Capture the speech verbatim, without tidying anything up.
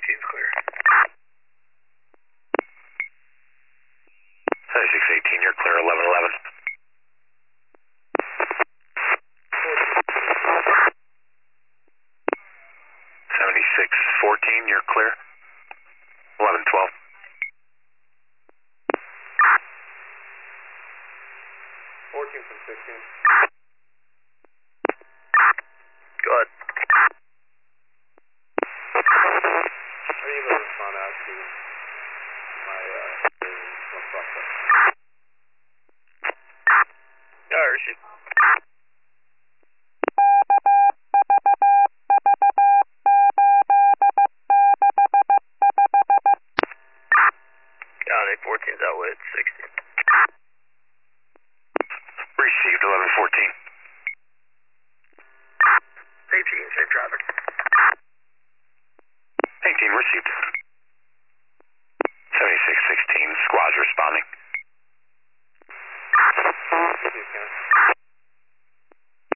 eighteen's clear. seventy-six eighteen, you're clear, eleven eleven. seventy-six fourteen, you're clear, eleven twelve. fourteen from sixteen. Go ahead. Are you able to respond out to my, uh, one process? Yeah, I received. Got it, fourteen's out with sixteen. Received, eleven fourteen. eighteen, safe traffic. eighteen received. seventy-six sixteen, squad's responding.